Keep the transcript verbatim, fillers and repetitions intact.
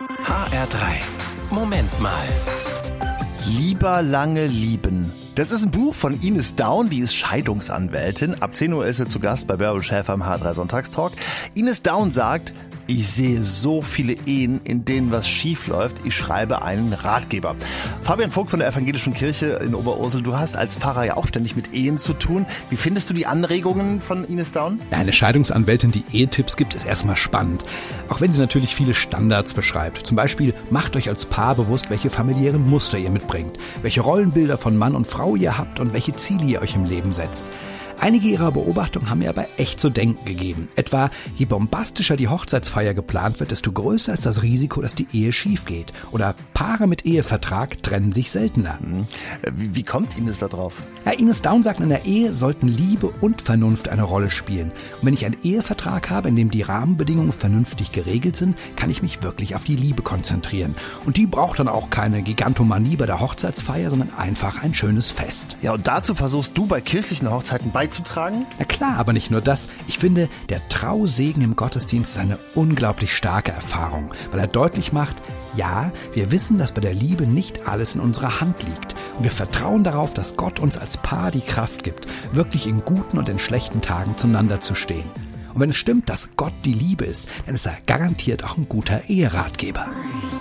H R drei. Moment mal. Lieber lange lieben. Das ist ein Buch von Ines Daun, die ist Scheidungsanwältin. Ab zehn Uhr ist sie zu Gast bei Bärbel Schäfer im H R drei Sonntagstalk. Ines Daun sagt: Ich sehe so viele Ehen, in denen was schief läuft. Ich schreibe einen Ratgeber. Fabian Vogt von der Evangelischen Kirche in Oberursel, du hast als Pfarrer ja auch ständig mit Ehen zu tun. Wie findest du die Anregungen von Ines Daun? Eine Scheidungsanwältin, die Ehetipps gibt, ist erstmal spannend. Auch wenn sie natürlich viele Standards beschreibt. Zum Beispiel, macht euch als Paar bewusst, welche familiären Muster ihr mitbringt, welche Rollenbilder von Mann und Frau ihr habt und welche Ziele ihr euch im Leben setzt. Einige ihrer Beobachtungen haben mir aber echt zu denken gegeben. Etwa, je bombastischer die Hochzeitsfeier geplant wird, desto größer ist das Risiko, dass die Ehe schief geht. Oder Paare mit Ehevertrag trennen sich seltener. Hm. Wie, wie kommt Ines da drauf? Ja, Ines Daun sagt, in der Ehe sollten Liebe und Vernunft eine Rolle spielen. Und wenn ich einen Ehevertrag habe, in dem die Rahmenbedingungen vernünftig geregelt sind, kann ich mich wirklich auf die Liebe konzentrieren. Und die braucht dann auch keine Gigantomanie bei der Hochzeitsfeier, sondern einfach ein schönes Fest. Ja, und dazu versuchst du bei kirchlichen Hochzeiten beizutragen? Na klar, aber nicht nur das. Ich finde, der Trausegen im Gottesdienst ist eine unglaublich starke Erfahrung, weil er deutlich macht, ja, wir wissen, dass bei der Liebe nicht alles in unserer Hand liegt. Und wir vertrauen darauf, dass Gott uns als Paar die Kraft gibt, wirklich in guten und in schlechten Tagen zueinander zu stehen. Und wenn es stimmt, dass Gott die Liebe ist, dann ist er garantiert auch ein guter Eheratgeber.